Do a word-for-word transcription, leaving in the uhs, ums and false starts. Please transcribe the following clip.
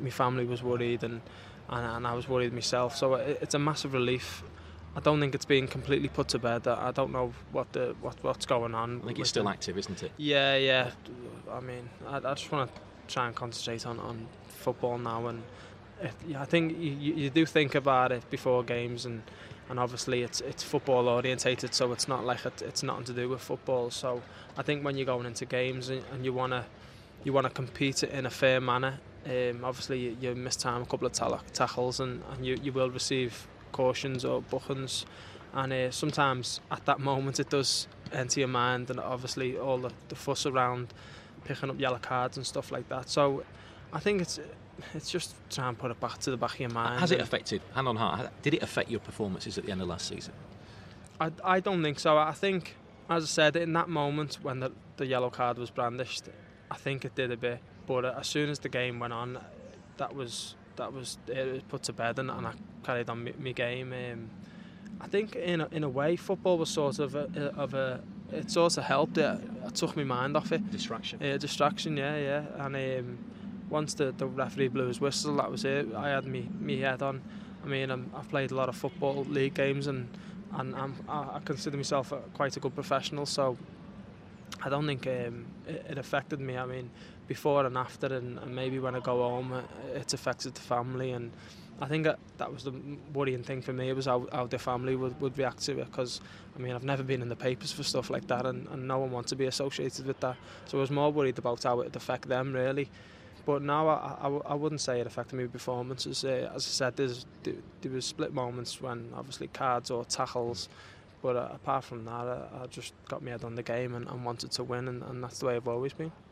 my family was worried, and, and and I was worried myself. So it, it's a massive relief. I don't think it's been completely put to bed. I, I don't know what the what what's going on. I think it's still them. active, isn't it? Yeah, yeah. I mean, I, I just want to try and concentrate on, on football now, and it, yeah, I think you, you do think about it before games, and, and obviously it's it's football orientated, so it's not like it, it's nothing to do with football. So I think when you're going into games and, and you wanna you wanna compete in a fair manner, um, obviously you, you miss time a couple of ta- tackles, and, and you, you will receive cautions or bookings, and uh, sometimes at that moment it does enter your mind, and obviously all the, the fuss around picking up yellow cards and stuff like that. So I think it's it's just try and put it back to the back of your mind. Has it affected, hand on heart, did it affect your performances at the end of last season? I, I don't think so. I think, as I said, in that moment when the, the yellow card was brandished, I think it did a bit, but uh, as soon as the game went on, that was that was it was put to bed, and, and I carried on my, my game. Um, I think in a, in a way football was sort of a, of a it sort of helped it. It took my mind off it. Distraction. Uh, distraction, yeah, yeah. And um, once the, the referee blew his whistle, that was it. I had me me head on. I mean, I'm, I've played a lot of football league games, and and I'm, I consider myself a, quite a good professional. So I don't think um, it, it affected me. I mean, before and after, and, and maybe when I go home, it, it's affected the family. And I think that, that was the worrying thing for me. It was how, how the family would, would react to it, because I mean, I've never been in the papers for stuff like that, and, and no one wants to be associated with that. So I was more worried about how it would affect them, really. But now I, I, I wouldn't say it affected my performances. Uh, as I said, there's, there, there was split moments when obviously cards or tackles, but uh, apart from that, I, I just got my head on the game and, and wanted to win, and, and that's the way I've always been.